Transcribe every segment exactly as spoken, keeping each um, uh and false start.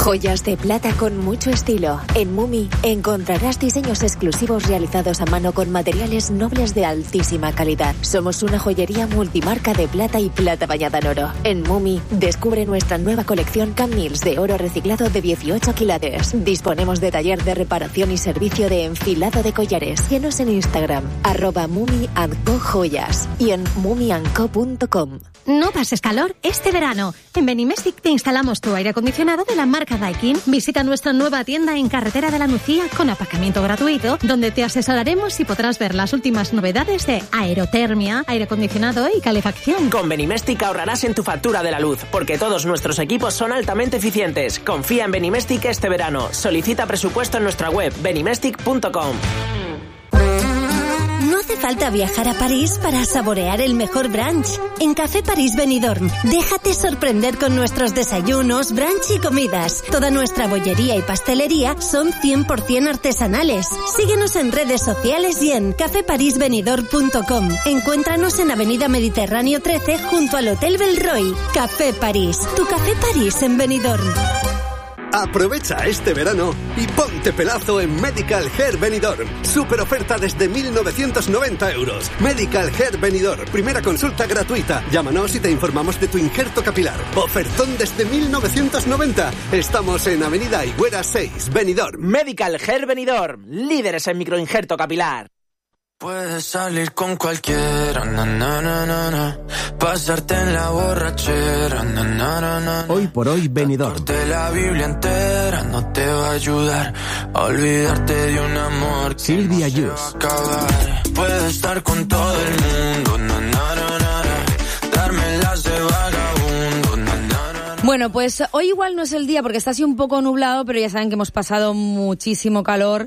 Joyas de plata con mucho estilo. En Mumi encontrarás diseños exclusivos realizados a mano con materiales nobles de altísima calidad. Somos una joyería multimarca de plata y plata bañada en oro. En Mumi descubre nuestra nueva colección Camils de oro reciclado de dieciocho quilates. Disponemos de taller de reparación y servicio de enfilado de collares. Síguenos en Instagram, arroba Mumi and Co Joyas y en mumi and co punto com. No pases calor este verano. En Benimestic te instalamos tu aire acondicionado de la marca Daikin. Visita nuestra nueva tienda en Carretera de la Nucía con aparcamiento gratuito, donde te asesoraremos y podrás ver las últimas novedades de aerotermia, aire acondicionado y calefacción. Con Benimestic ahorrarás en tu factura de la luz, porque todos nuestros equipos son altamente eficientes. Confía en Benimestic este verano. Solicita presupuesto en nuestra web benimestic punto com. No hace falta viajar a París para saborear el mejor brunch. En Café París Benidorm, déjate sorprender con nuestros desayunos, brunch y comidas. Toda nuestra bollería y pastelería son cien por ciento artesanales. Síguenos en redes sociales y en café paris benidorm punto com. Encuéntranos en Avenida Mediterráneo trece junto al Hotel Belroy. Café París, tu Café París en Benidorm. Aprovecha este verano y ponte pelazo en Medical Hair Benidorm. Super oferta desde mil novecientos noventa euros. Medical Hair Benidorm. Primera consulta gratuita. Llámanos y te informamos de tu injerto capilar. Ofertón desde mil novecientos noventa. Estamos en Avenida Higuera seis, Benidorm. Medical Hair Benidorm. Líderes en microinjerto capilar. Puedes salir con cualquiera, na, na, na, na, na. Pasarte en la borrachera, na, na, na, na. Hoy por hoy, Benidorm. De la Biblia entera no te va a ayudar a olvidarte de un amor. Silvia Yus. No puedes estar con todo el mundo, na, na, na, na. Darme las de vagabundo, na, na, na, na. Bueno, pues hoy igual no es el día porque está así un poco nublado, pero ya saben que hemos pasado muchísimo calor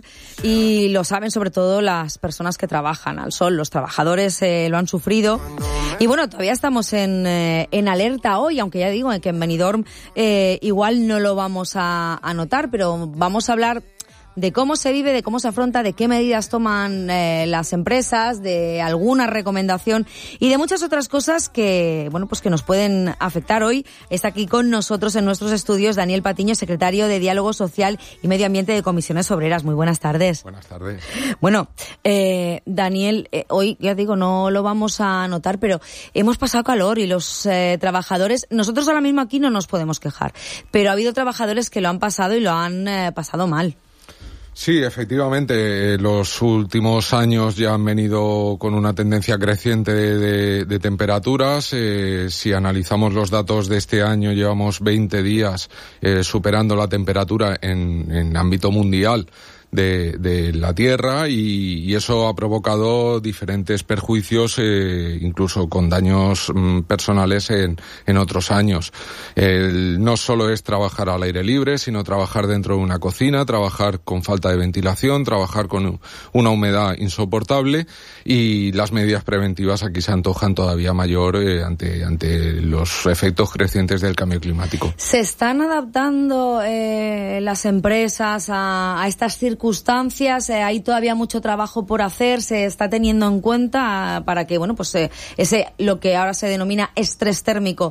y lo saben sobre todo las personas que trabajan al sol. Los trabajadores eh, lo han sufrido y bueno, todavía estamos en, eh, en alerta hoy, aunque ya digo que en Benidorm eh, igual no lo vamos a, a notar, pero vamos a hablar de cómo se vive, de cómo se afronta, de qué medidas toman eh, las empresas, de alguna recomendación y de muchas otras cosas que, bueno, pues que nos pueden afectar. Hoy está aquí con nosotros en nuestros estudios Daniel Patiño, secretario de Diálogo Social y Medio Ambiente de Comisiones Obreras. Muy buenas tardes. Buenas tardes. Bueno, eh, Daniel, eh, hoy, ya digo, no lo vamos a notar, pero hemos pasado calor y los eh, trabajadores, nosotros ahora mismo aquí no nos podemos quejar, pero ha habido trabajadores que lo han pasado y lo han eh, pasado mal. Sí, efectivamente, los últimos años ya han venido con una tendencia creciente de, de, de temperaturas. Eh, si analizamos los datos de este año, llevamos veinte días eh, superando la temperatura en, en ámbito mundial de, de la Tierra y, y eso ha provocado diferentes perjuicios, eh, incluso con daños mm, personales en, en otros años. El, no solo es trabajar al aire libre, sino trabajar dentro de una cocina, trabajar con falta de ventilación, trabajar con una humedad insoportable y las medidas preventivas aquí se antojan todavía mayor eh, ante, ante los efectos crecientes del cambio climático. ¿Se están adaptando eh, las empresas a, a estas circunstancias? circunstancias, eh, hay todavía mucho trabajo por hacer, se está teniendo en cuenta para que, bueno, pues eh, ese, lo que ahora se denomina estrés térmico,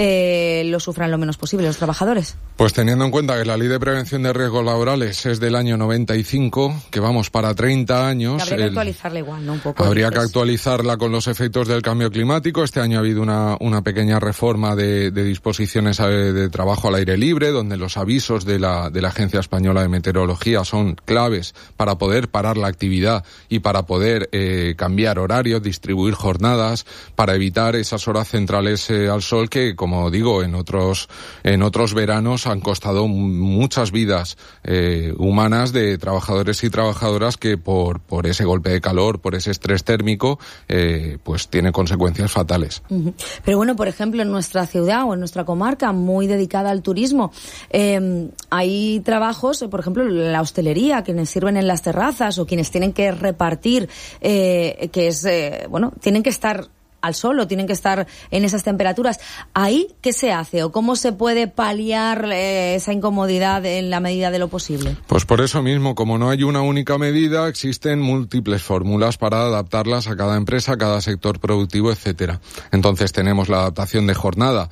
eh, lo sufran lo menos posible los trabajadores. Pues teniendo en cuenta que la Ley de Prevención de Riesgos Laborales es del año noventa y cinco, que vamos para treinta años. Que habría que el, actualizarla igual, ¿no? Un poco. Habría dices. que actualizarla con los efectos del cambio climático. Este año ha habido una, una pequeña reforma de, de disposiciones de trabajo al aire libre, donde los avisos de la, de la Agencia Española de Meteorología son claves para poder parar la actividad y para poder eh, cambiar horarios, distribuir jornadas, para evitar esas horas centrales eh, al sol que, como digo, en otros en otros veranos han costado muchas vidas eh, humanas de trabajadores y trabajadoras que por por ese golpe de calor, por ese estrés térmico, eh, pues tiene consecuencias fatales. Uh-huh. Pero bueno, por ejemplo, en nuestra ciudad o en nuestra comarca muy dedicada al turismo, eh, hay trabajos, por ejemplo, la hostelería, quienes sirven en las terrazas o quienes tienen que repartir, eh, que es, eh, bueno, tienen que estar al sol o tienen que estar en esas temperaturas. ¿Ahí qué se hace o cómo se puede paliar eh, esa incomodidad en la medida de lo posible? Pues por eso mismo, como no hay una única medida, existen múltiples fórmulas para adaptarlas a cada empresa, a cada sector productivo, etcétera. Entonces tenemos la adaptación de jornada